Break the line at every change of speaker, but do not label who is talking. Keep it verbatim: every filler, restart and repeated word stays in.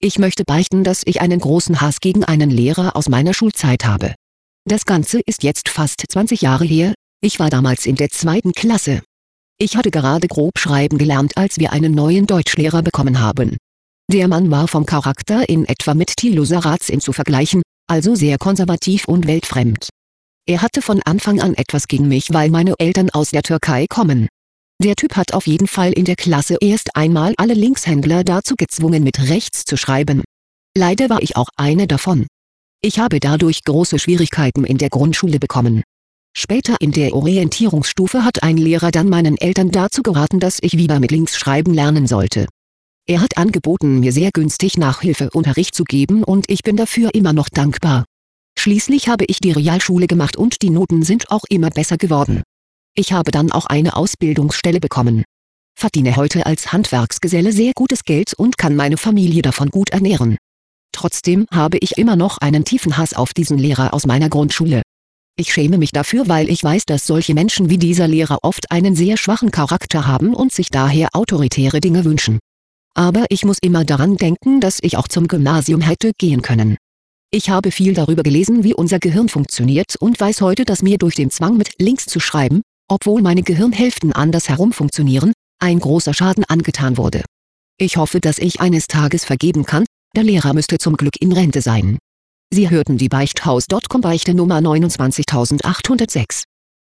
Ich möchte beichten, dass ich einen großen Hass gegen einen Lehrer aus meiner Schulzeit habe. Das Ganze ist jetzt fast zwanzig Jahre her, ich war damals in der zweiten Klasse. Ich hatte gerade Grobschreiben gelernt, als wir einen neuen Deutschlehrer bekommen haben. Der Mann war vom Charakter in etwa mit Thilo Sarrazin zu vergleichen, also sehr konservativ und weltfremd. Er hatte von Anfang an etwas gegen mich, weil meine Eltern aus der Türkei kommen. Der Typ hat auf jeden Fall in der Klasse erst einmal alle Linkshändler dazu gezwungen, mit rechts zu schreiben. Leider war ich auch eine davon. Ich habe dadurch große Schwierigkeiten in der Grundschule bekommen. Später in der Orientierungsstufe hat ein Lehrer dann meinen Eltern dazu geraten, dass ich wieder mit links schreiben lernen sollte. Er hat angeboten, mir sehr günstig Nachhilfeunterricht zu geben, und ich bin dafür immer noch dankbar. Schließlich habe ich die Realschule gemacht und die Noten sind auch immer besser geworden. Ich habe dann auch eine Ausbildungsstelle bekommen. Verdiene heute als Handwerksgeselle sehr gutes Geld und kann meine Familie davon gut ernähren. Trotzdem habe ich immer noch einen tiefen Hass auf diesen Lehrer aus meiner Grundschule. Ich schäme mich dafür, weil ich weiß, dass solche Menschen wie dieser Lehrer oft einen sehr schwachen Charakter haben und sich daher autoritäre Dinge wünschen. Aber ich muss immer daran denken, dass ich auch zum Gymnasium hätte gehen können. Ich habe viel darüber gelesen, wie unser Gehirn funktioniert, und weiß heute, dass mir durch den Zwang, mit links zu schreiben, obwohl meine Gehirnhälften andersherum funktionieren, ein großer Schaden angetan wurde. Ich hoffe, dass ich eines Tages vergeben kann. Der Lehrer müsste zum Glück in Rente sein. Sie hörten die Beichthaus Punkt com Beichte Nummer neunundzwanzigtausendzweihundertsechs.